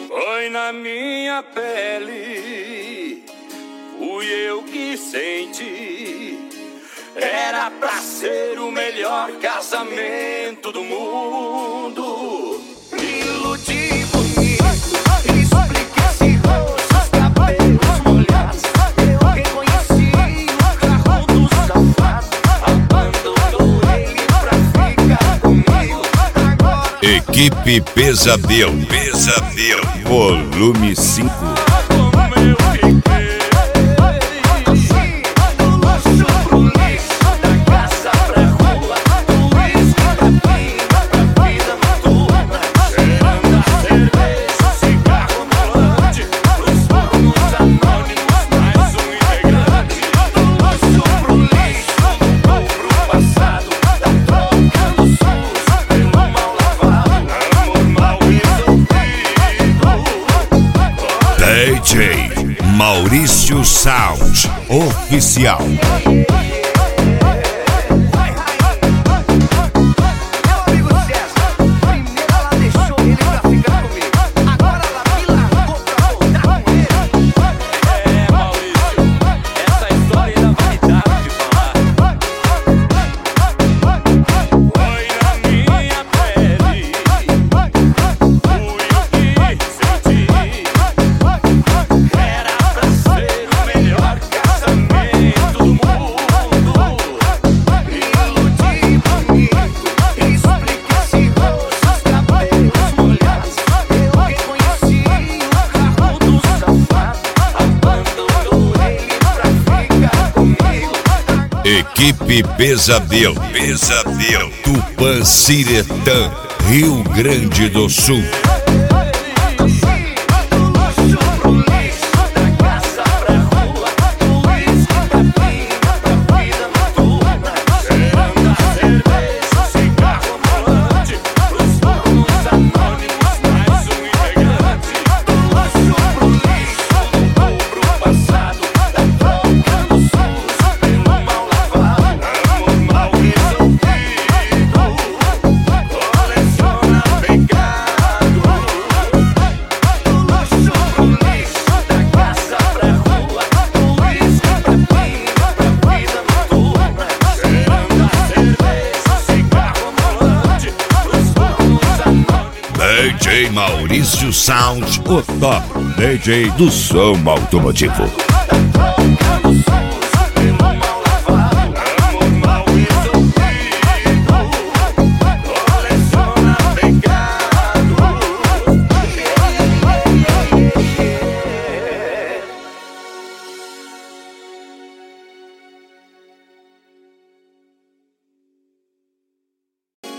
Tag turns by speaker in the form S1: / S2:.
S1: Foi na minha pele, fui eu que senti. Era pra ser o melhor casamento do mundo. Me iludi bonito, expliquei esse rosto, os cabelos molhados. Eu reconheci o carro do safado, abandonou ele pra ficar comigo. Agora
S2: Equipe Pesadelo, volume 5. DJ Maurício Sound Oficial. Equipe Pesadelo, Tupanciretã, Rio Grande do Sul. DJ Maurício Sound, o top DJ do som automotivo.